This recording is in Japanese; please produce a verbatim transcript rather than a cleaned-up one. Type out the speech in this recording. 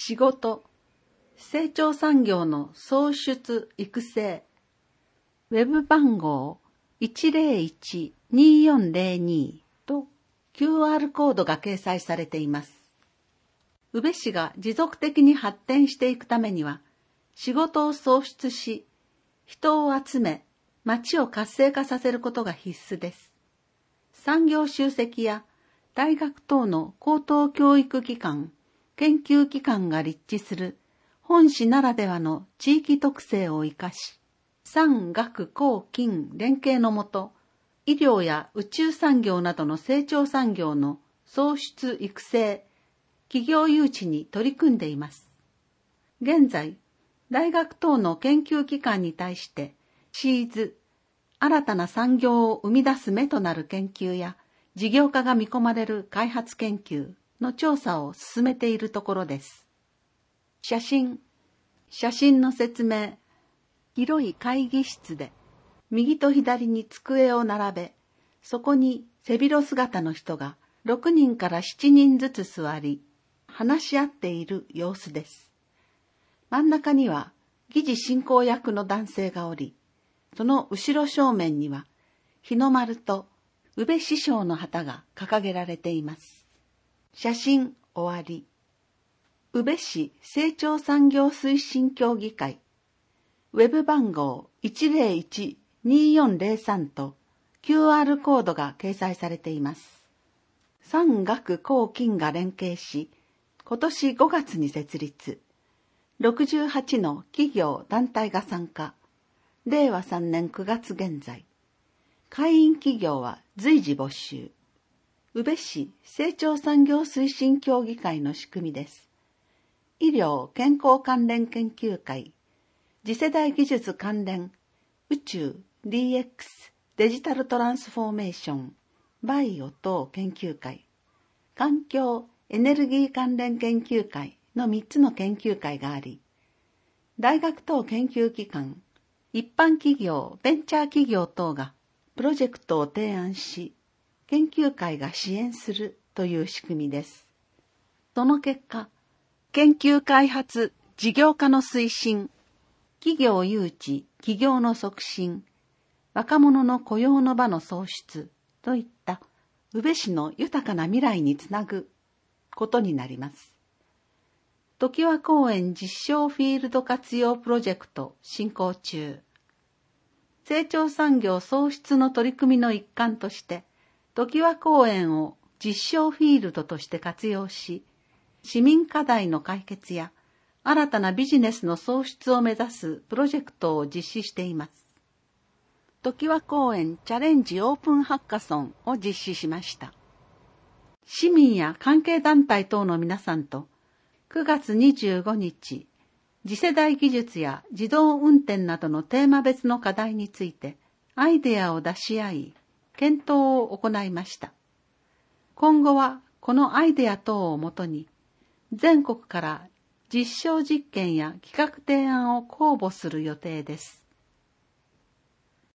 仕事、成長産業の創出育成、ウェブ番号 いちゼロいち にーよんゼロに と キューアール コードが掲載されています。宇部市が持続的に発展していくためには、仕事を創出し、人を集め、町を活性化させることが必須です。産業集積や大学等の高等教育機関、研究機関が立地する本市ならではの地域特性を生かし、産学工金連携のもと、医療や宇宙産業などの成長産業の創出育成、企業誘致に取り組んでいます。現在、大学等の研究機関に対して、シーズ、新たな産業を生み出す目となる研究や、事業化が見込まれる開発研究の調査を進めているところです。写真、写真の説明。広い会議室で、右と左に机を並べ、そこに背広姿の人がろくにんからしちにんずつ座り、話し合っている様子です。真ん中には議事進行役の男性がおり、その後ろ正面には日の丸と宇部師匠の旗が掲げられています。写真終わり。宇部市成長産業推進協議会、ウェブ番号 いちゼロいち にーよんゼロさん と キューアール コードが掲載されています。産学工金が連携し、今年ごがつに設立。ろくじゅうはちの企業団体が参加。れいわさんねんくがつ現在。会員企業は随時募集。宇部市成長産業推進協議会の仕組みです。医療健康関連研究会、次世代技術関連、宇宙、ディーエックス、デジタルトランスフォーメーション、バイオ等研究会、環境、エネルギー関連研究会のみっつの研究会があり、大学等研究機関、一般企業、ベンチャー企業等がプロジェクトを提案し、研究会が支援するという仕組みです。その結果、研究開発、事業化の推進、企業誘致、企業の促進、若者の雇用の場の創出といった宇部市の豊かな未来につなぐことになります。常盤公園実証フィールド活用プロジェクト進行中。成長産業創出の取り組みの一環として、常盤公園を実証フィールドとして活用し、市民課題の解決や新たなビジネスの創出を目指すプロジェクトを実施しています。常盤公園チャレンジオープンハッカソンを実施しました。市民や関係団体等の皆さんとくがつにじゅうごにち、次世代技術や自動運転などのテーマ別の課題についてアイデアを出し合い、検討を行いました。今後はこのアイデア等をもとに、全国から実証実験や企画提案を公募する予定です。